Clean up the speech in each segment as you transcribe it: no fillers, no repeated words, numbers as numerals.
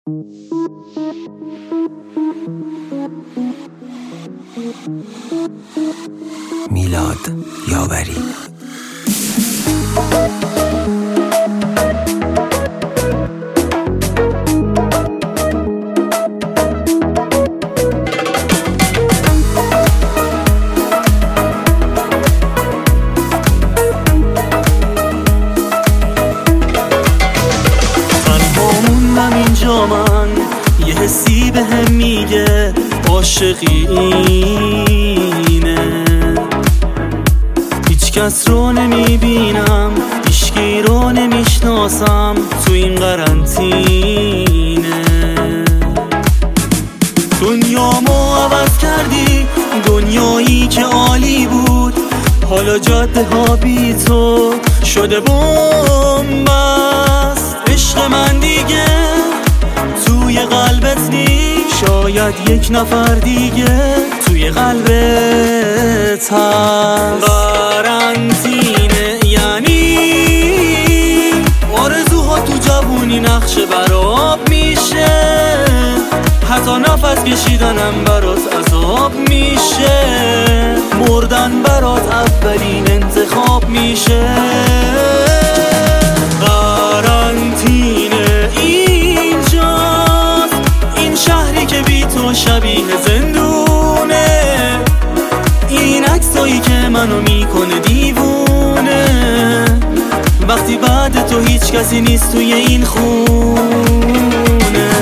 میلاد یاوری. من یه حسی به هم میگه عاشقی اینه، هیچ کس رو نمیبینم، هیچکی رو نمیشناسم تو این قرنطینه. دنیامو عوض کردی، دنیایی که عالی بود حالا جاده ها بی تو شده بومبست. عشق من دیگه توی قلبت نیست، شاید یک نفر دیگه توی قلبت هست. قرنطینه یعنی آرزوها تو جوونی نقشه براب میشه، حتی نفس کشیدنم برات عذاب میشه، مردن برات اولین انتخاب میشه. قرنطینه اینجاست، این شهری که بی تو شبیه زندونه، این عکسایی که منو میکنه دیوونه، وقتی بعد تو هیچ کسی نیست توی این خونه.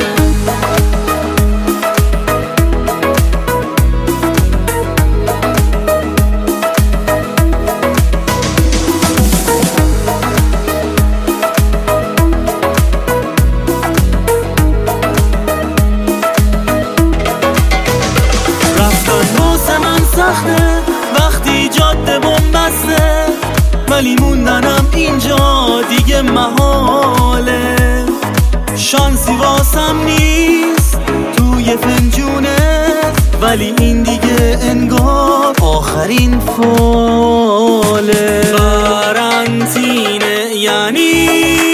سخته وقتی جاده بومبسته، ولی موندنم اینجا دیگه محاله. شانسی واسم نیست توی فنجونت، ولی این دیگه انگار آخرین فاله. قرنطینه یعنی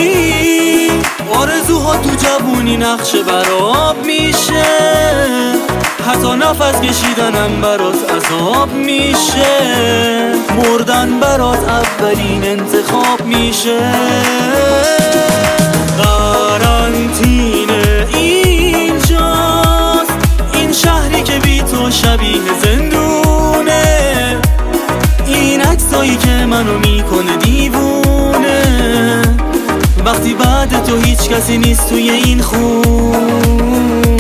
آرزوها تو جوونی نقشه براب میشه، حتی نفس کشیدنم برات عذاب میشه، مردن برات اولین انتخاب میشه. قرنطینه اینجاست، این شهری که بی تو شبیه زندونه، این عکسایی که منو میکنه دیوونه، وقتی بعد تو هیچ کسی نیست توی این خون.